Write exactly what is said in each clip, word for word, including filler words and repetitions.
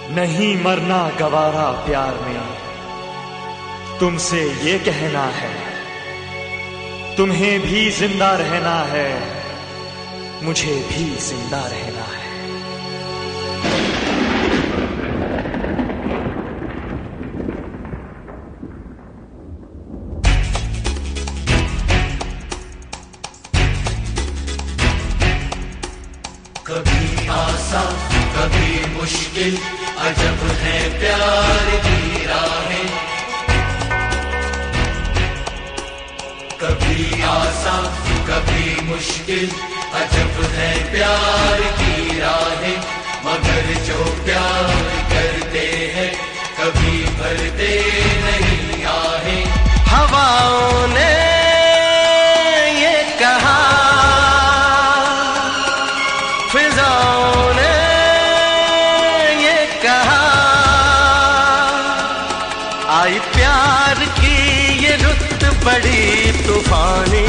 नहीं मरना गवारा प्यार में, तुमसे ये कहना है, तुम्हें भी जिंदा रहना है, मुझे भी जिंदा रहना है। कभी आसान कभी मुश्किल, अजब है प्यार की राहें। कभी आसान कभी मुश्किल, अजब है प्यार की राहें। मगर जो प्यार करते हैं कभी भरते नहीं आहें। हवाओं ने ये कहा, फिजाओं ने ये कहा, आई प्यार की ये रुत बड़ी तूफानी।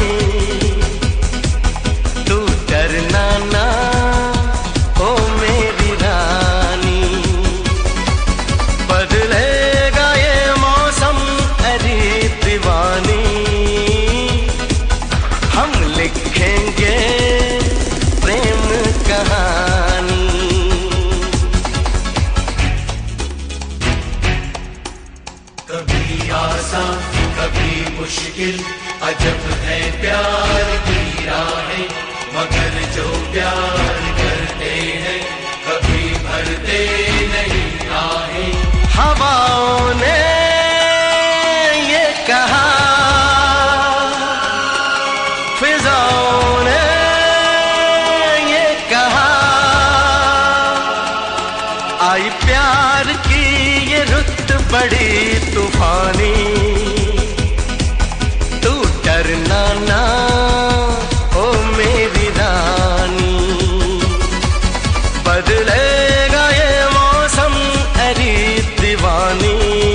तू डरना ना ओ मेरी रानी, बदलेगा ये मौसम अरे दीवानी। हम लिखेंगे प्रेम कहानी। कभी आसान कभी मुश्किल, अजब है प्यार की राहें। मगर जो प्यार करते हैं कभी भरते नहीं आहें। हवाओं ने ये कहा, फिजाओं ने ये कहा, आई प्यार की ये रुत बड़ी तूफानी। तू डरना ना ओ मेरी रानी, बदलेगा ये मौसम अरे दीवानी।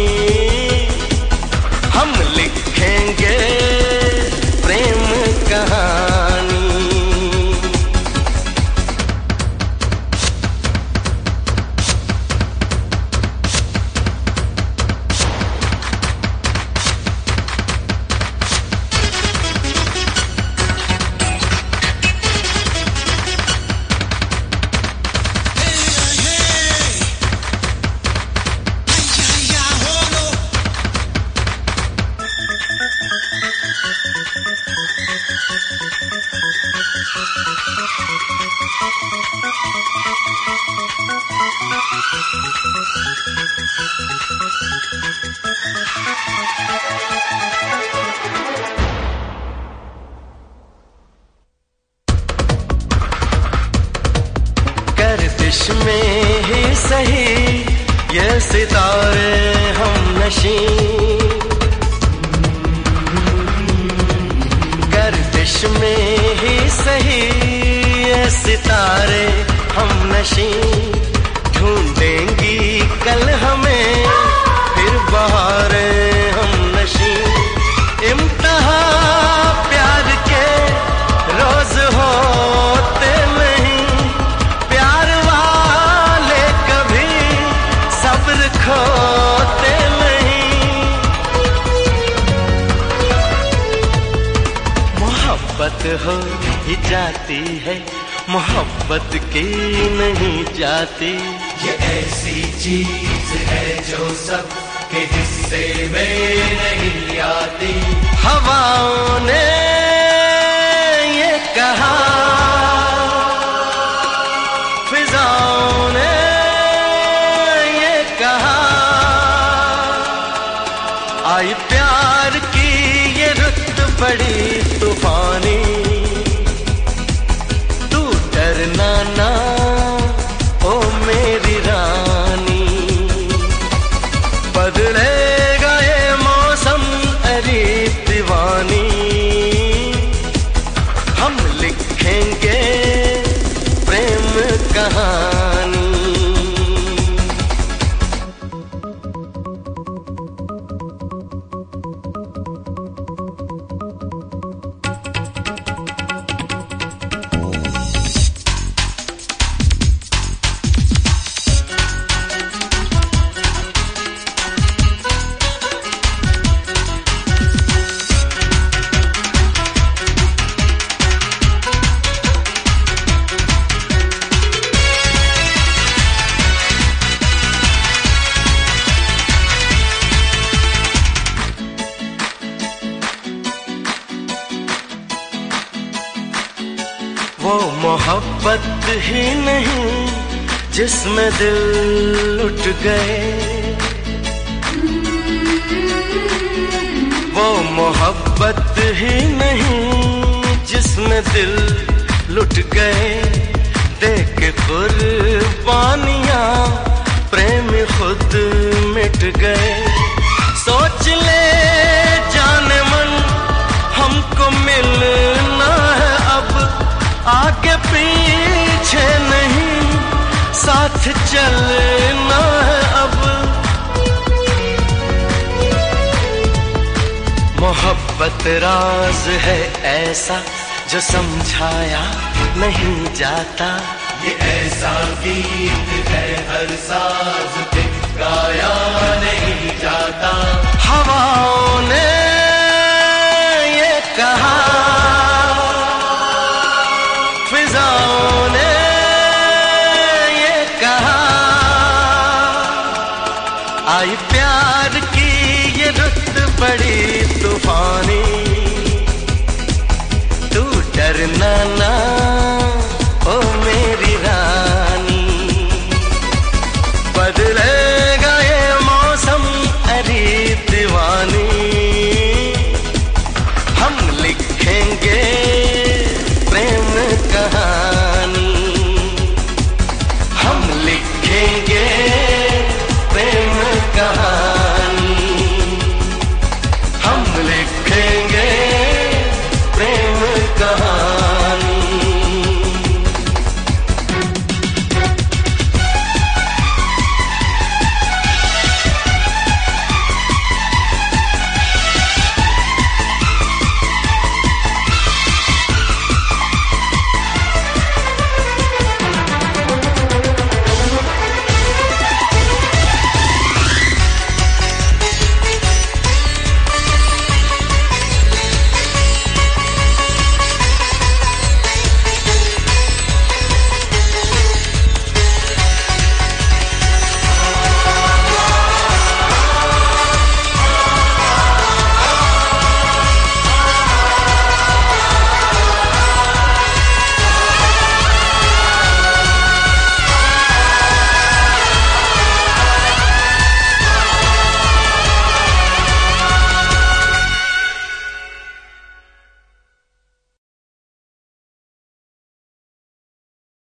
हम लिखेंगे प्रेम कहानी। गर्दिश में ही सही ये सितारे हम नशी। गर्दिश में ही सही ये सितारे हम नशी। ढूंढेंगी कल हमें फिर बहारें हम नशी। इम्तिहा प्यार के रोज होते नहीं, प्यार वाले कभी सब्र खोते नहीं। मोहब्बत हो ही जाती है, मोहब्बत की नहीं जाती। ये ऐसी चीज है जो सब के हिस्से में नहीं आती। हवाओं ने ये कहा, फिजाओं ने ये कहा, आई प्यार की ये रुत बड़ी तूफानी। तू डरना ना ओ मेरी रानी, बदलेगा ये मौसम अरे दीवानी। हम लिखेंगे प्रेम कहानी। मोहब्बत ही नहीं जिसमें दिल उठ गए, वो मोहब्बत ही नहीं जिसमें दिल लुट गए। देख कुर्बानियां प्रेम खुद मिट गए। सोच ले जाने मन हमको मिलना है अब, आगे पीछे नहीं साथ चलना है अब। मोहब्बत राज है ऐसा जो समझाया नहीं जाता, ये ऐसा गीत है हर साज पे गाया नहीं जाता। हवाओं ने ये कहा, फिजाओं ने ये कहा, आई प्यार की ये रुत बड़ी तूफानी, तू डरना ना।